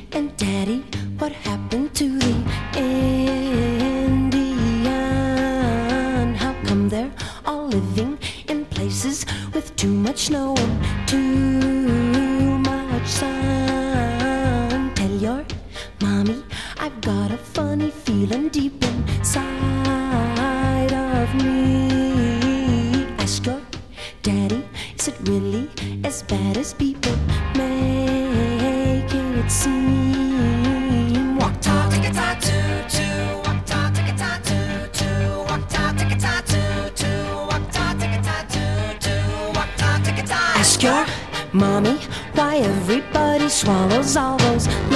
And Daddy, what happened to the Indian? How come they're all living in places with too much snow and too much sun? Tell your mommy I've got a funny feeling deep inside of me. Ask your daddy, is it really as bad as people make it seem? Walk ta ticka ta toot toot, walk ta ticka ta toot toot, walk ta ticka ta toot toot, walk ta ticka ta toot toot, walk ta ticka ta. Ask your mommy why everybody swallows all those